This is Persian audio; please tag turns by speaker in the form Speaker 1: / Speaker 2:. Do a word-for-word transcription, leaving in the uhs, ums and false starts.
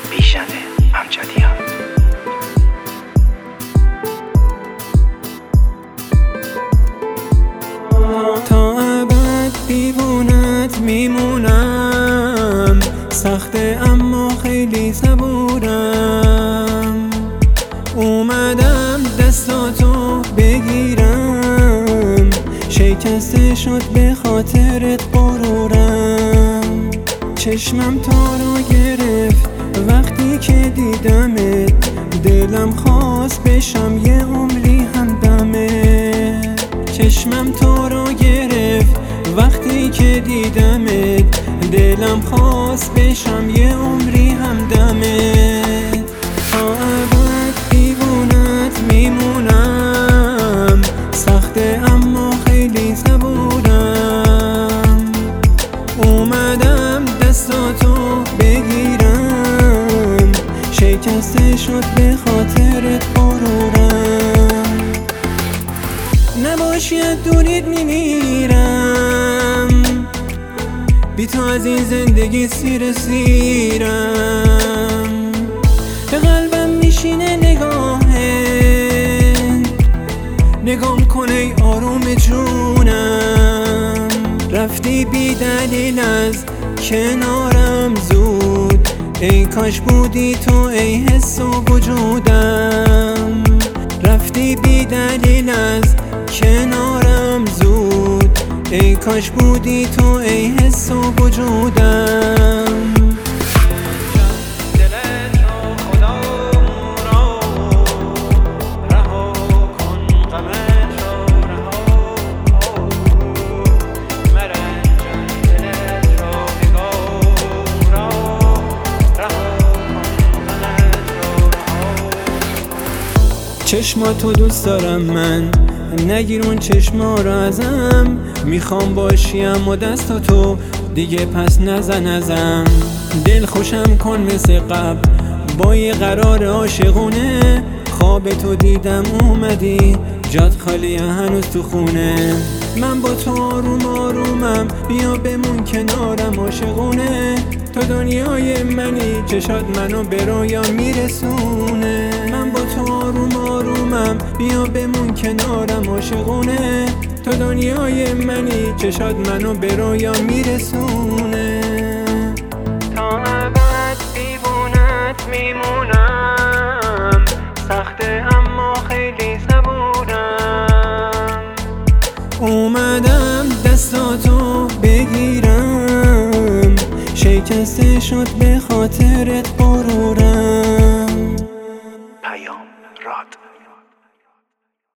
Speaker 1: بیشتر امجدیان.
Speaker 2: تا ابد دیوونت میمونم، سخته اما خیلی صبورم. اومدم دستاتو بگیرم، شکسته شد به خاطرت غرورم. چشمم تو رو گرفت وقتی که دیدمت، دلم خواست بشم یه عمری همدمت. چشمم تو رو گرفت وقتی که دیدمت، دلم خواست بشم یه عمری همدمت. تا ابد دیوونت میمونم، سخته اما خیلی صبورم. اومدم دستاتو بگیرم، شکسته شد به خاطرت غرورم. نباشید دورید میمیرم، بی تو از این زندگی سیر سیرم. به قلبم میشینه نگاهت، نگام کن ای آروم جونم. رفتی بی دلیل از کنارم زود، ای کاش بودی تو ای حس و وجودم. رفتی بی دلیل از کنارم زود، ای کاش بودی تو ای حس و وجودم. چشماتو دوست دارم من، نگیر اون چشما رو ازم. میخوام باشیم و دستاتو دیگه پس نزن ازم. دل خوشم کن مثل قبل با یه قرار عاشقونه. خواب تو دیدم اومدی، جات خالی هنوز تو خونه. من با تو آروم آرومم، بیا بمون کنارم عاشقونه. تو دنیای منی، چشات منو به رویا میرسونه. من با تو آروم آرومم، بیا بمون کنارم عاشقونه. تو دنیای منی، چشات منو به رویا میرسونه.
Speaker 3: تا ابد دیوونت میمونم، سخته اما خیلی صبورم.
Speaker 2: اومدم دستاتو بگیرم، شکسته شد به خاطرت غرورم.
Speaker 1: پیام راد.